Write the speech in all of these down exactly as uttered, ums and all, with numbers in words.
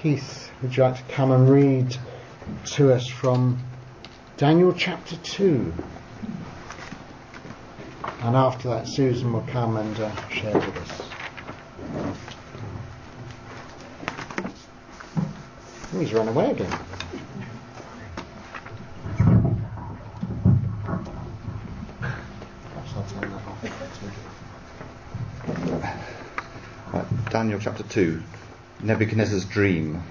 Keith, would you like to come and read to us from Daniel chapter two? And after that, Susan will come and uh, share with us. Oh, he's run away again. Perhaps I'll turn that off. Right, Daniel chapter two, Nebuchadnezzar's dream.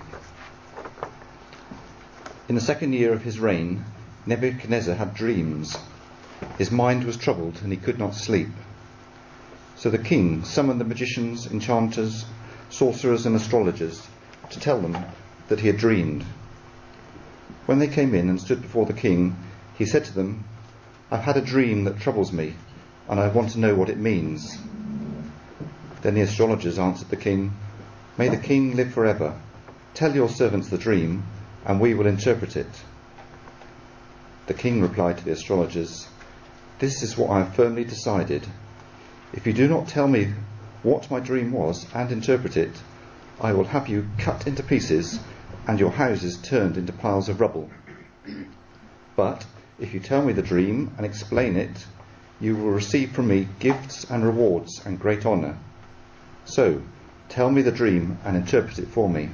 In the second year of his reign, Nebuchadnezzar had dreams. His mind was troubled and he could not sleep. So the king summoned the magicians, enchanters, sorcerers and astrologers to tell them that he had dreamed. When they came in and stood before the king, he said to them, "I've had a dream that troubles me, and I want to know what it means." Then the astrologers answered the king, "May the king live forever. Tell your servants the dream, and we will interpret it." The king replied to the astrologers, "This is what I have firmly decided. If you do not tell me what my dream was and interpret it, I will have you cut into pieces and your houses turned into piles of rubble. But if you tell me the dream and explain it, you will receive from me gifts and rewards and great honour. So, tell me the dream and interpret it for me."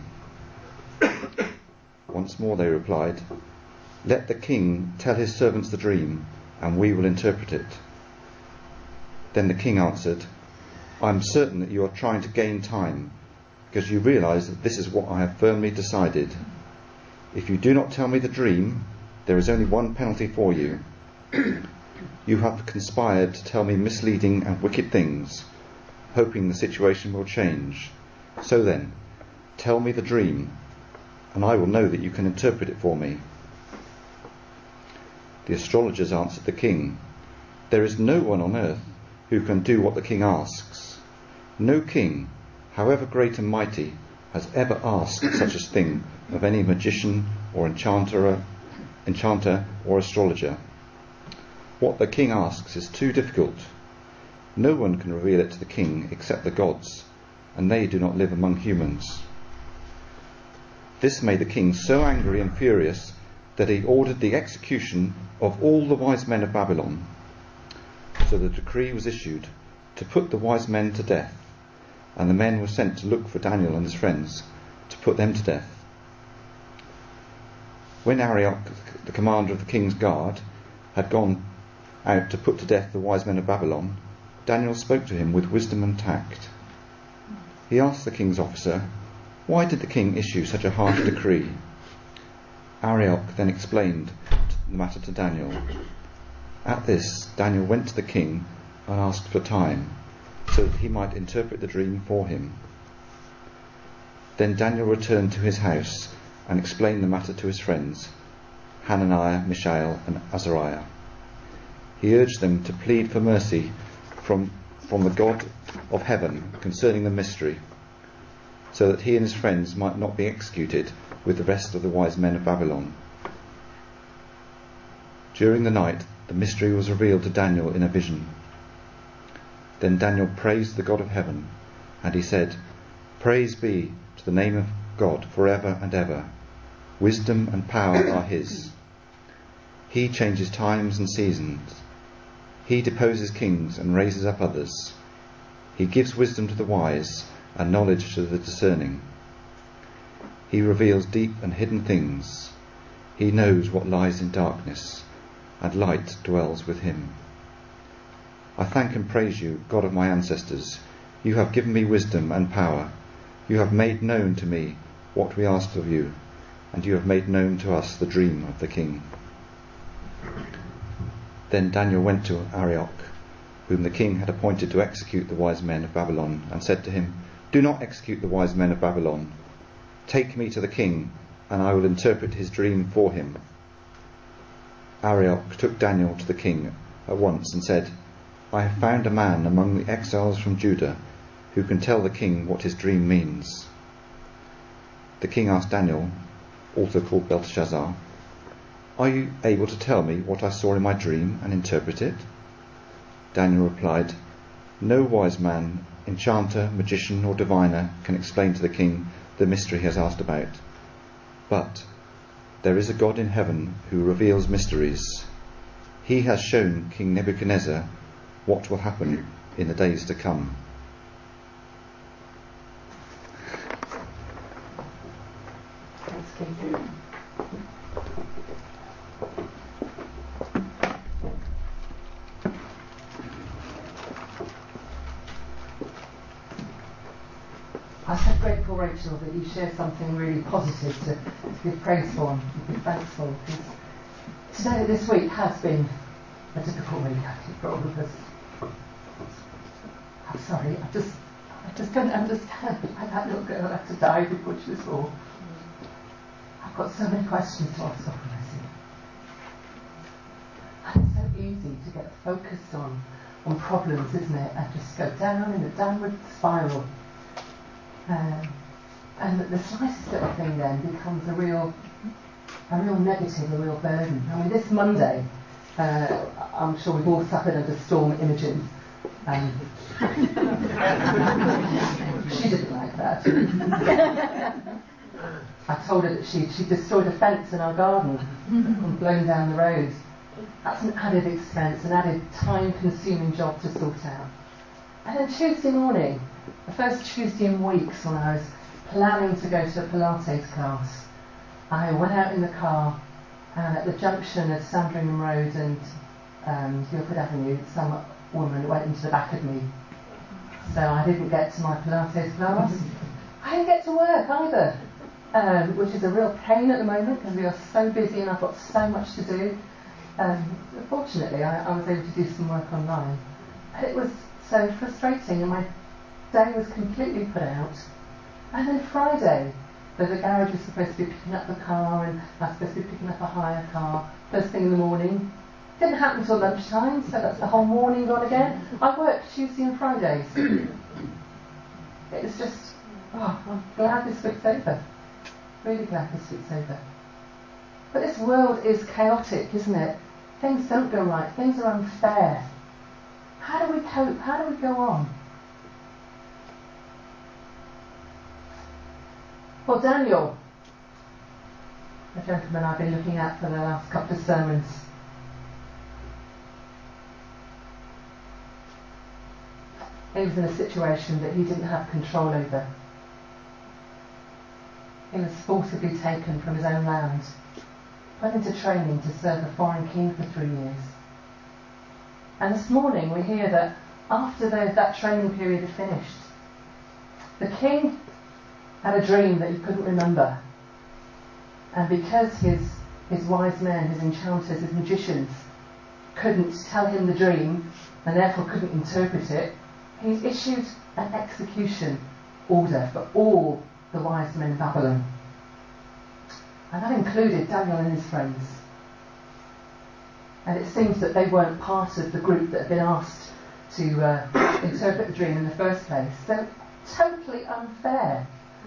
Once more they replied, "Let the king tell his servants the dream, and we will interpret it." Then the king answered, "I am certain that you are trying to gain time, because you realise that this is what I have firmly decided. If you do not tell me the dream, there is only one penalty for you. You have conspired to tell me misleading and wicked things, hoping the situation will change. So then, tell me the dream, and I will know that you can interpret it for me." The astrologers answered the king, "There is no one on earth who can do what the king asks. No king, however great and mighty, has ever asked such a thing of any magician or enchanter, enchanter or astrologer. What the king asks is too difficult. No one can reveal it to the king except the gods, and they do not live among humans." This made the king so angry and furious that he ordered the execution of all the wise men of Babylon. So the decree was issued to put the wise men to death, and the men were sent to look for Daniel and his friends to put them to death. When Arioch, the commander of the king's guard, had gone out to put to death the wise men of Babylon, Daniel spoke to him with wisdom and tact. He asked the king's officer, "Why did the king issue such a harsh decree?" Arioch then explained the matter to Daniel. At this, Daniel went to the king and asked for time, so that he might interpret the dream for him. Then Daniel returned to his house and explained the matter to his friends, Hananiah, Mishael and Azariah. He urged them to plead for mercy from, from the God of heaven concerning the mystery, so that he and his friends might not be executed with the rest of the wise men of Babylon. During the night, the mystery was revealed to Daniel in a vision. Then Daniel praised the God of heaven, and he said, "Praise be to the name of God forever and ever. Wisdom and power are his. He changes times and seasons. He deposes kings and raises up others. He gives wisdom to the wise and knowledge to the discerning. He reveals deep and hidden things. He knows what lies in darkness, and light dwells with him. I thank and praise you, God of my ancestors. You have given me wisdom and power. You have made known to me what we asked of you, and you have made known to us the dream of the king." Then Daniel went to Arioch, whom the king had appointed to execute the wise men of Babylon, and said to him, "Do not execute the wise men of Babylon. Take me to the king, and I will interpret his dream for him." Arioch took Daniel to the king at once and said, "I have found a man among the exiles from Judah who can tell the king what his dream means." The king asked Daniel, also called Belteshazzar, "Are you able to tell me what I saw in my dream and interpret it?" Daniel replied, "No wise man, enchanter, magician or diviner can explain to the king the mystery he has asked about. But there is a God in heaven who reveals mysteries. He has shown King Nebuchadnezzar what will happen in the days to come. Thanks, Keith. I'm so grateful, Rachel, that you share something really positive to, to give praise for and to be thanks for. Because today, this week, has been a difficult week, actually, for all of us. I'm sorry, I just, I just don't understand why that little girl had to die before she was born. I've got so many questions to ask of myself. And it's so easy to get focused on, on problems, isn't it? And just go down in a downward spiral. Um, and the slightest little thing then becomes a real, a real negative, a real burden. I mean, this Monday, uh, I'm sure we've all suffered under Storm Imogen. Um, she didn't like that. I told her that she she destroyed a fence in our garden and blown down the road. That's an added expense, an added time-consuming job to sort out. And then Tuesday morning, the first Tuesday in weeks when I was planning to go to a Pilates class, I went out in the car and at the junction of Sandringham Road and um, Guildford Avenue, some woman went into the back of me. So I didn't get to my Pilates class. I didn't get to work either, um, which is a real pain at the moment because we are so busy and I've got so much to do. Um, fortunately, I, I was able to do some work online. But it was so frustrating and my day was completely put out. And then Friday, the, the garage was supposed to be picking up the car and I was supposed to be picking up a hire car first thing in the morning. Didn't happen until lunchtime, so that's the whole morning gone again. I worked Tuesday and Fridays. It was just, oh, I'm glad this week's over. Really glad this week's over. But this world is chaotic, isn't it? Things don't go right. Things are unfair. How do we cope? How do we go on? Well, Daniel, the gentleman I've been looking at for the last couple of sermons, he was in a situation that he didn't have control over. He was forcibly taken from his own land, put into training to serve a foreign king for three years. And this morning we hear that after the, that training period had finished, the king had a dream that he couldn't remember. And because his, his wise men, his enchanters, his magicians couldn't tell him the dream and therefore couldn't interpret it, he's issued an execution order for all the wise men in Babylon. And that included Daniel and his friends. And it seems that they weren't part of the group that had been asked to uh, interpret the dream in the first place. So totally unfair.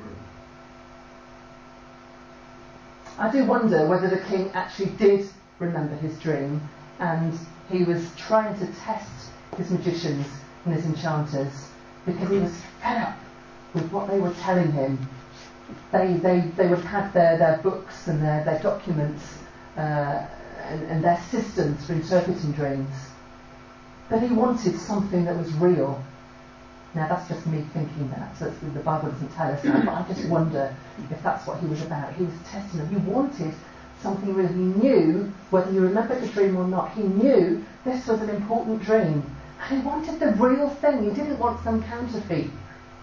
I do wonder whether the king actually did remember his dream and he was trying to test his magicians and his enchanters because he was fed up with what they were telling him. They they, they would have their, their books and their, their documents uh, and, and their systems for interpreting dreams. But he wanted something that was real. Now that's just me thinking that, so the Bible doesn't tell us that, but I just wonder if that's what he was about. He was testing them. He wanted something real. He knew whether you remembered the dream or not. He knew this was an important dream. And he wanted the real thing. He didn't want some counterfeit.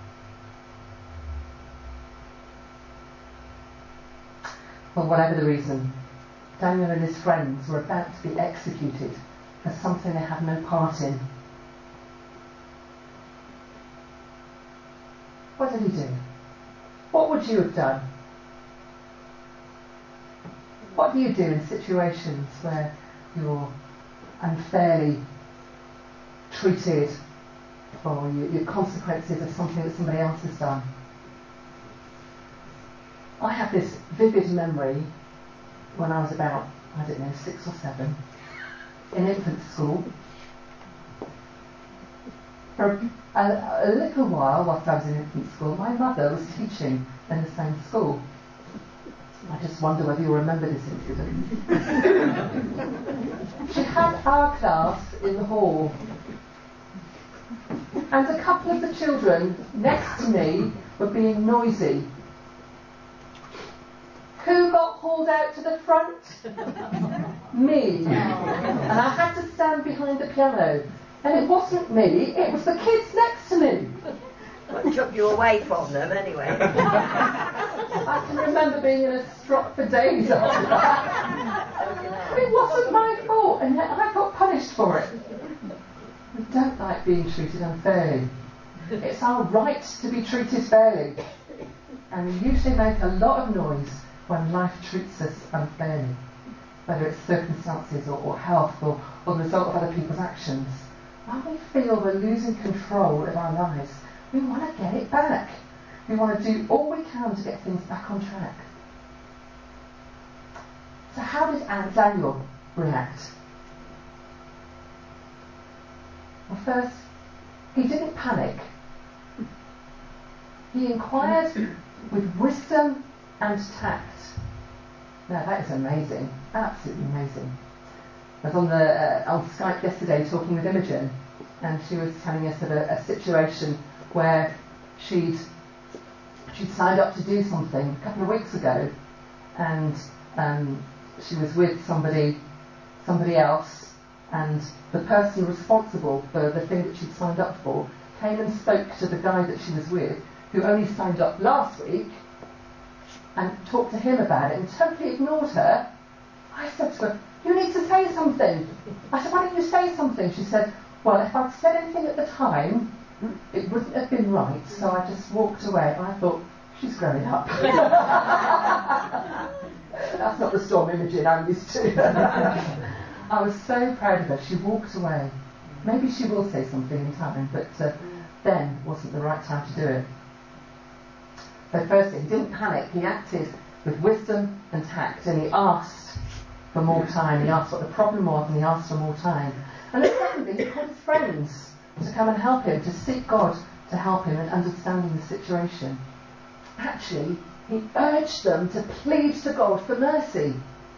For whatever the reason, Daniel and his friends were about to be executed for something they had no part in. What did he do? What would you have done? What do you do in situations where you're unfairly treated or you, your consequences of something that somebody else has done? I have this vivid memory when I was about, I don't know, six or seven, in infant school. For a, a, a little while, whilst I was in infant school, my mother was teaching in the same school. I just wonder whether you'll remember this incident. She had our class in the hall, and a couple of the children next to me were being noisy. Who got hauled out to the front? Me. And I had to stand behind the piano. And it wasn't me, it was the kids next to me. What took you away from them anyway? I can remember being in a strop for days after that. It wasn't my fault, and yet I got punished for it. We don't like being treated unfairly. It's our right to be treated fairly. And we usually make a lot of noise when life treats us unfairly, whether it's circumstances or, or health or, or the result of other people's actions. When we feel we're losing control of our lives, we want to get it back. We want to do all we can to get things back on track. So how did Daniel react? Well, first, he didn't panic. He inquired with wisdom and tact. Now that is amazing, absolutely amazing. I was on the uh, on Skype yesterday talking with Imogen, and she was telling us of a, a situation where she'd she'd signed up to do something a couple of weeks ago, and um, she was with somebody somebody else, and the person responsible for the thing that she'd signed up for came and spoke to the guy that she was with, who only signed up last week, and talked to him about it and totally ignored her. I said to her, "You need to say something." I said, "Why don't you say something?" She said, "Well, if I'd said anything at the time, it wouldn't have been right, so I just walked away." And I thought, she's growing up. That's not the storm Imogen I'm used to. I was so proud of her. She walked away. Maybe she will say something in time, but uh, then wasn't the right time to do it. So firstly, he didn't panic. He acted with wisdom and tact, and he asked for more time. He asked what the problem was, and he asked for more time. And then secondly, he called his friends to come and help him, to seek God to help him in understanding the situation. Actually, he urged them to plead to God for mercy.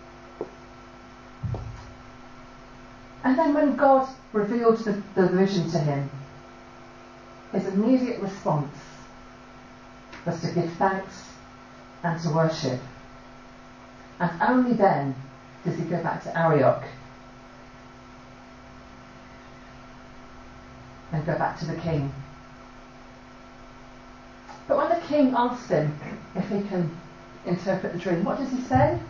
And then when God revealed the, the vision to him, his immediate response was to give thanks and to worship. And only then does he go back to Arioch and go back to the king. But when the king asked him if he can interpret the dream, what does he say?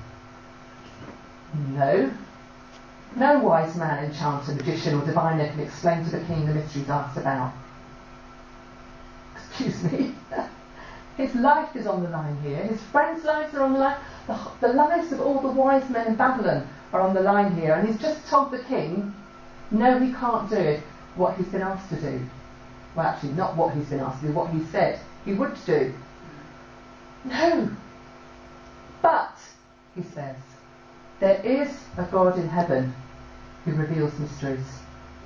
No. No wise man, enchanter, magician or diviner can explain to the king the mysteries asked about. Excuse me. His life is on the line here. His friends' lives are on the line. The, the lives of all the wise men in Babylon are on the line here. And he's just told the king, no, he can't do it, what he's been asked to do. Well, actually, not what he's been asked to do, what he said he would do. No. But, he says, there is a God in heaven who reveals mysteries.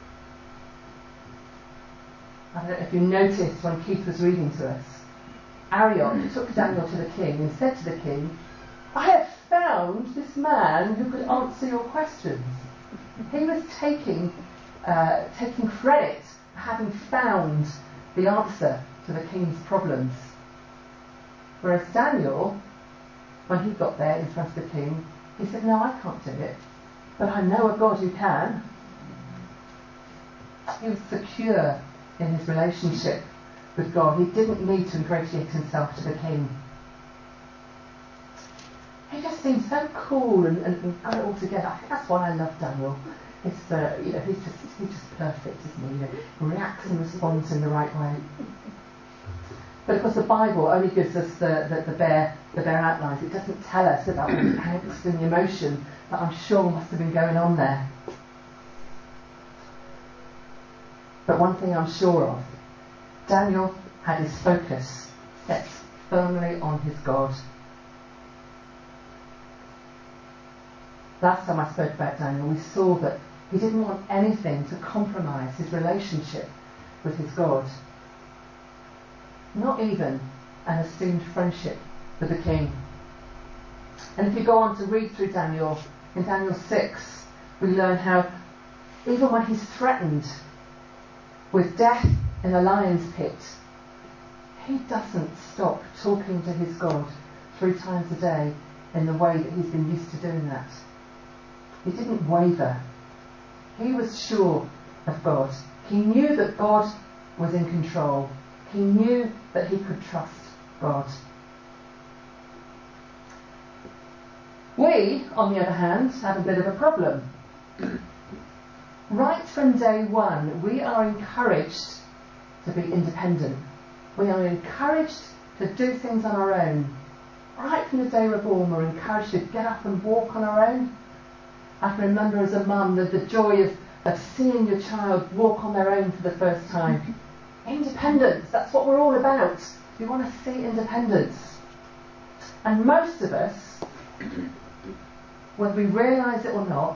I don't know if you noticed when Keith was reading to us, Arioch took Daniel to the king and said to the king, I have found this man who could answer your questions. He was taking uh, taking credit for having found the answer to the king's problems. Whereas Daniel, when he got there in front of the king, he said, no, I can't do it, but I know a God who can. He was secure in his relationship with God. He didn't need to ingratiate himself to the king. He just seemed so cool and, and, and got it all together. I think that's why I love Daniel. It's, uh, you know, he's just he's just perfect, isn't he? You know, he reacts and responds in the right way. But of course, the Bible only gives us the, the, the bare the bare outlines. It doesn't tell us about all the angst and the emotion that I'm sure must have been going on there. But one thing I'm sure of, Daniel had his focus set firmly on his God. Last time I spoke about Daniel, we saw that he didn't want anything to compromise his relationship with his God. Not even an assumed friendship with the king. And if you go on to read through Daniel, in Daniel six, we learn how even when he's threatened with death in a lion's pit, he doesn't stop talking to his God three times a day in the way that he's been used to doing that. He didn't waver. He was sure of God. He knew that God was in control. He knew that he could trust God. We, on the other hand, have a bit of a problem. Right from day one, we are encouraged to be independent. We are encouraged to do things on our own. Right from the day we're born, we're encouraged to get up and walk on our own. I can remember as a mum the, the joy of, of seeing your child walk on their own for the first time. Independence, that's what we're all about. We want to see independence. And most of us, whether we realise it or not,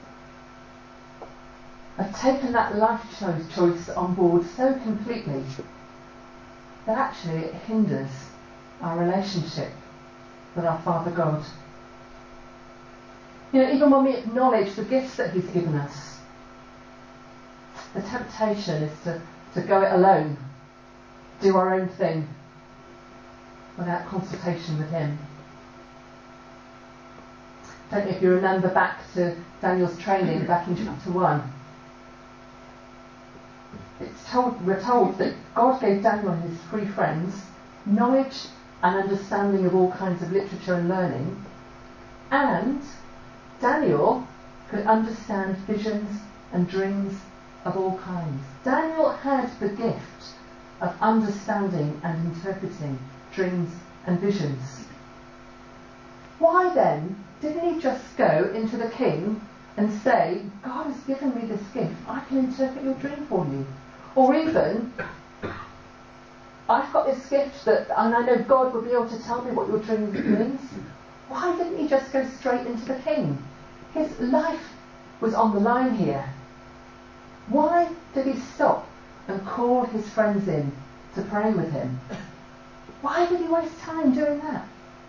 have taken that life choice, choice on board so completely that actually it hinders our relationship with our Father God. You know, even when we acknowledge the gifts that he's given us, the temptation is to, to go it alone, do our own thing, without consultation with him. I don't know if you remember back to Daniel's training back in chapter one. It's told, we're told that God gave Daniel and his three friends knowledge and understanding of all kinds of literature and learning, and Daniel could understand visions and dreams of all kinds. Daniel had the gift of understanding and interpreting dreams and visions. Why then didn't he just go into the king and say, God has given me this gift, I can interpret your dream for you? Or even, I've got this gift that, and I know God will be able to tell me what your dream means. Why didn't he just go straight into the king? His life was on the line here. Why did he stop and call his friends in to pray with him? Why did he waste time doing that?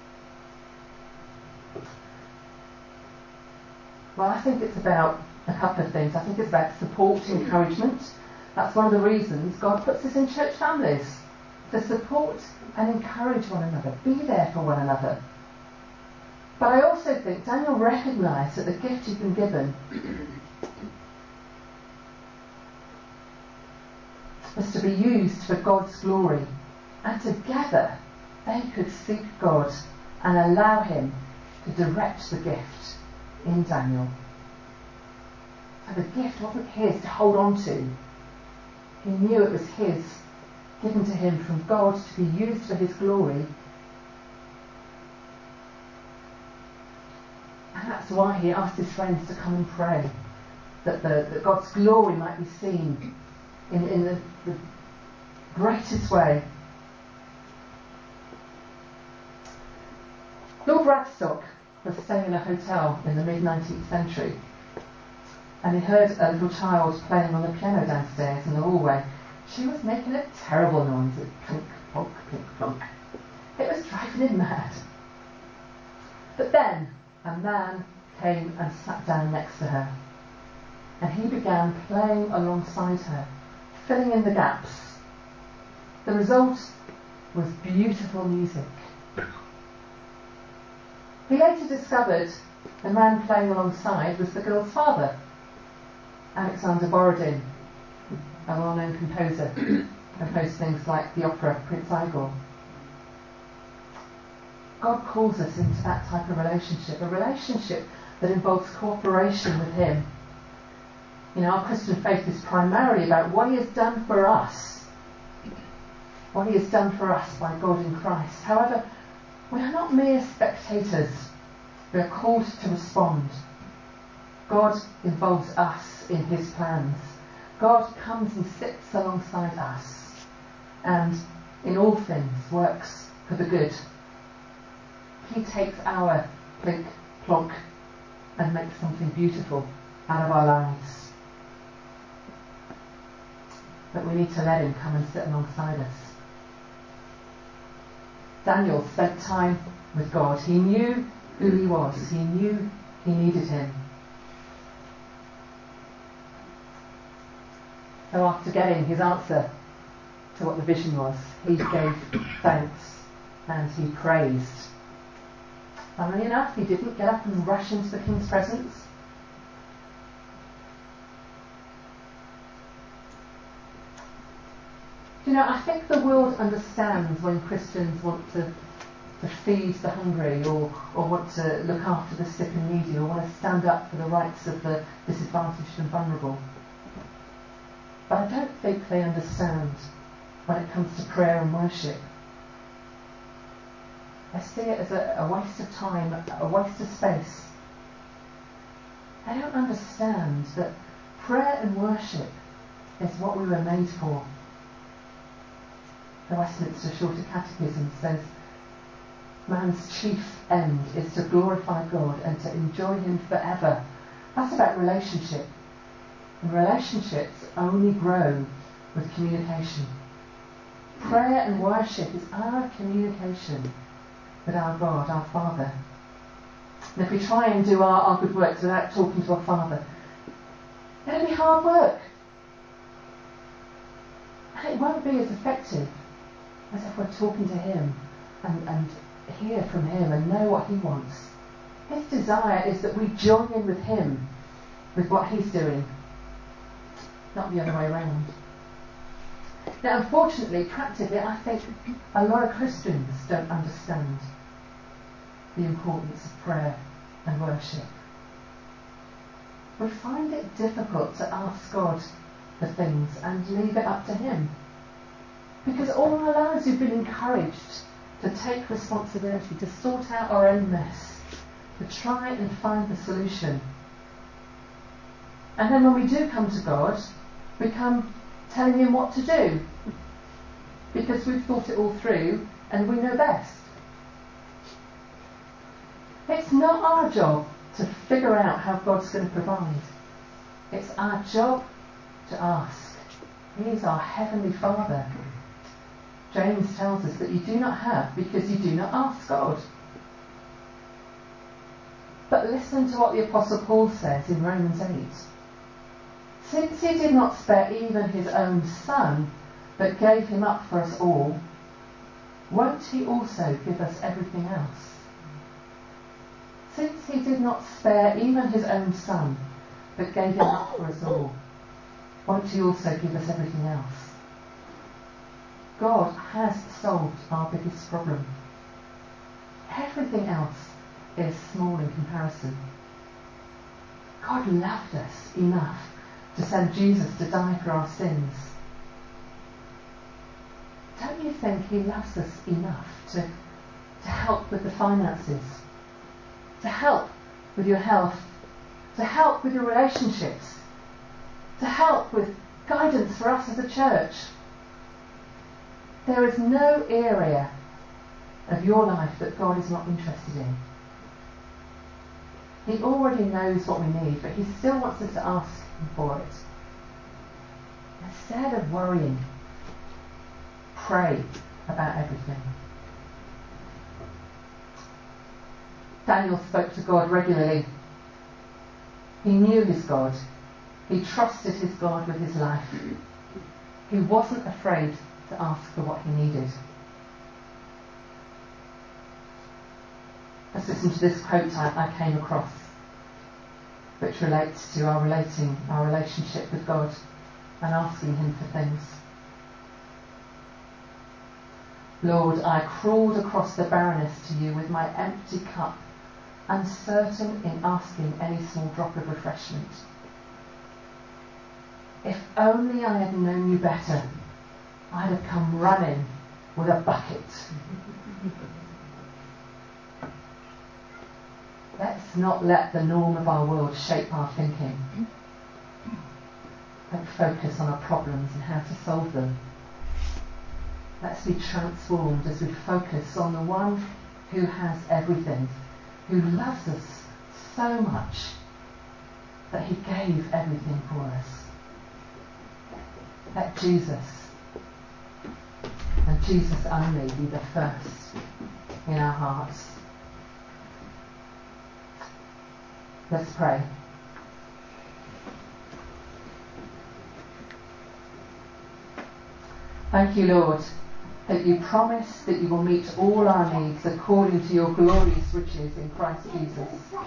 Well, I think it's about a couple of things. I think it's about support, encouragement. That's one of the reasons God puts us in church families, to support and encourage one another, be there for one another. But I also think Daniel recognised that the gift he'd been given was to be used for God's glory, and together they could seek God and allow him to direct the gift in Daniel. So the gift wasn't his to hold on to. He knew it was his, given to him from God to be used for his glory. And that's why he asked his friends to come and pray, that, the, that God's glory might be seen in, in the, the greatest way. Lord Radstock was staying in a hotel in the mid-nineteenth century, and he heard a little child playing on the piano downstairs in the hallway. She was making a terrible noise, a clink, plonk, clink, plonk. It was driving him mad. But then a man came and sat down next to her, and he began playing alongside her, filling in the gaps. The result was beautiful music. He later discovered the man playing alongside was the girl's father, Alexander Borodin, a well-known composer, composed things like the opera Prince Igor. God calls us into that type of relationship, a relationship that involves cooperation with him. You know, our Christian faith is primarily about what he has done for us, what he has done for us by God in Christ. However, we are not mere spectators. We are called to respond. God involves us in his plans. God comes and sits alongside us, and in all things works for the good. He takes our plink, plonk, and makes something beautiful out of our lives. but we need to let him come and sit alongside us. Daniel spent time with God. He knew who he was. He knew he needed him. So after getting his answer to what the vision was, he gave thanks and he praised. Funnily enough, he didn't get up and rush into the king's presence. You know, I think the world understands when Christians want to, to feed the hungry, or, or want to look after the sick and needy, or want to stand up for the rights of the disadvantaged and vulnerable. But I don't think they understand when it comes to prayer and worship. I see it as a, a waste of time, a waste of space. I don't understand that prayer and worship is what we were made for. The Westminster Shorter Catechism says, man's chief end is to glorify God and to enjoy him forever. That's about relationship. And relationships only grow with communication. Prayer and worship is our communication with our God, our Father. And if we try and do our, our good works without talking to our Father, it'll be hard work. And it won't be as effective as if we're talking to him and, and hear from him and know what he wants. His desire is that we join in with him, with what he's doing, not the other way around. Now, unfortunately, practically, I think a lot of Christians don't understand the importance of prayer and worship. We find it difficult to ask God for things and leave it up to him. Because all our lives we've been encouraged to take responsibility, to sort out our own mess, to try and find the solution. And then when we do come to God, we come telling him what to do, because we've thought it all through and we know best. It's not our job to figure out how God's going to provide. It's our job to ask. He is our Heavenly Father. James tells us that you do not have because you do not ask God. But listen to what the Apostle Paul says in Romans eight. Since he did not spare even his own son, but gave him up for us all, won't he also give us everything else? Since he did not spare even his own son, but gave him up for us all, won't he also give us everything else? God has solved our biggest problem. Everything else is small in comparison. God loved us enough to send Jesus to die for our sins. Don't you think he loves us enough to, to help with the finances, to help with your health, to help with your relationships, to help with guidance for us as a church? There is no area of your life that God is not interested in. He already knows what we need, but he still wants us to ask him for it. Instead of worrying, pray about everything. Daniel spoke to God regularly. He knew his God. He trusted his God with his life. He wasn't afraid to ask for what he needed. Let's listen to this quote I, I came across, which relates to our relating, our relationship with God and asking him for things. Lord, I crawled across the barrenness to you with my empty cup, uncertain in asking any small drop of refreshment. If only I had known you better, I'd have come running with a bucket. Let's not let the norm of our world shape our thinking. Don't focus on our problems and how to solve them. Let's be transformed as we focus on the one who has everything, who loves us so much that he gave everything for us. Let Jesus, and Jesus only, be the first in our hearts. Let's pray. Thank you, Lord, that you promise that you will meet all our needs according to your glorious riches in Christ Jesus.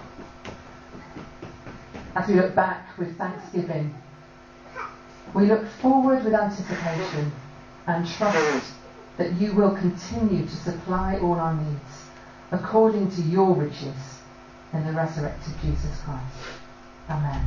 As we look back with thanksgiving, we look forward with anticipation and trust that you will continue to supply all our needs according to your riches in the resurrected Jesus Christ. Amen.